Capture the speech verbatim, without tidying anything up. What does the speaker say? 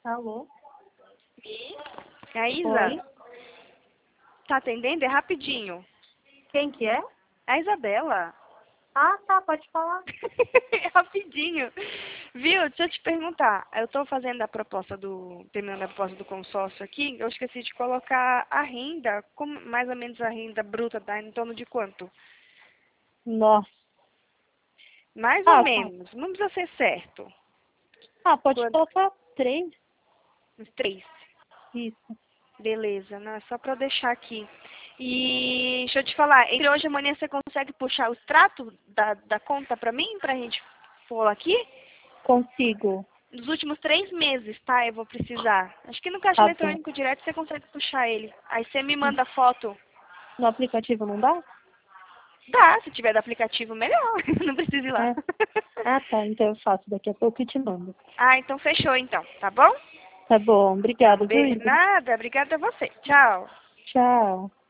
Alô? É a Isa? Oi? Tá atendendo? É rapidinho. Quem que é? É a Isabela. Ah, tá, pode falar. É rapidinho. Viu? Deixa eu te perguntar. Eu tô fazendo a proposta do... Terminando a proposta do consórcio aqui. Eu esqueci de colocar a renda. Como mais ou menos a renda bruta dá em torno de quanto? Nossa. Mais ou Ah, tá. menos. Não precisa ser certo. Ah, pode Quanto? colocar três. Uns três. Isso. Beleza, não é só pra eu deixar aqui. E deixa eu te falar, entre hoje e amanhã você consegue puxar o extrato da, da conta pra mim, pra gente pôr aqui? Consigo. Nos últimos três meses, tá? Eu vou precisar. Acho que no caixa Tá bom. eletrônico direto você consegue puxar ele. Aí você me manda foto. No aplicativo não dá? Dá, se tiver do aplicativo, melhor. Não precisa ir lá. É. Ah, tá. Então eu faço daqui a pouco e te mando. Ah, então fechou então, tá bom? Tá bom. Então, Obrigada, viu, be- Isa? nada, obrigada a você. Tchau. Tchau.